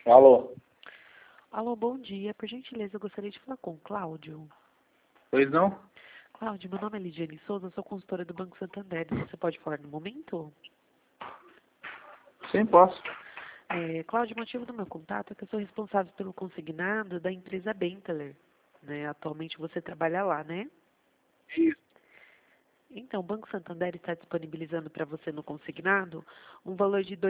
Alô? Alô, bom dia. Por gentileza, eu gostaria de falar com o Cláudio. Pois não? Cláudio, meu nome é Lidiane Souza, eu sou consultora do Banco Santander. Você pode falar no momento? Sim, posso. Cláudio, o motivo do meu contato é que eu sou responsável pelo consignado da empresa Benteler. Né? Atualmente você trabalha lá, né? Isso. Então, o Banco Santander está disponibilizando para você no consignado um valor de R$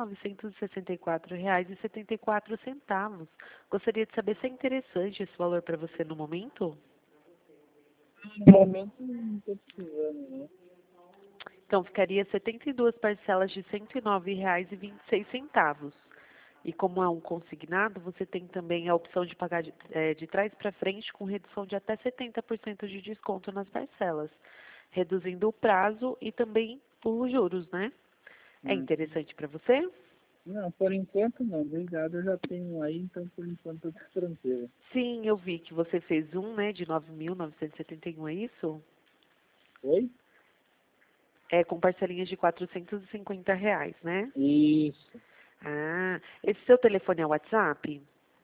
2.964,74. Gostaria de saber se é interessante esse valor para você no momento? No momento não estou precisando, né? Então, ficaria 72 parcelas de R$ 109,26. E como é um consignado, você tem também a opção de pagar de trás para frente com redução de até 70% de desconto nas parcelas, reduzindo o prazo e também os juros, né? É interessante para você? Não, por enquanto não. Obrigado, eu já tenho aí, então por enquanto eu estou tranquilo. Sim, eu vi que você fez um, né, de 9.971, é isso? Oi? É, com parcelinhas de R$ 450, né? Isso. Ah, esse seu telefone é o WhatsApp?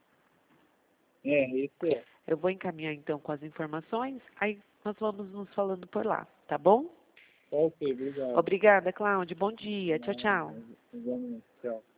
Esse é. Eu vou encaminhar então com as informações, aí nós vamos nos falando por lá, tá bom? Ok, obrigado. Obrigada, Cláudia. Bom dia. Tchau, tchau. Igualmente. Tchau.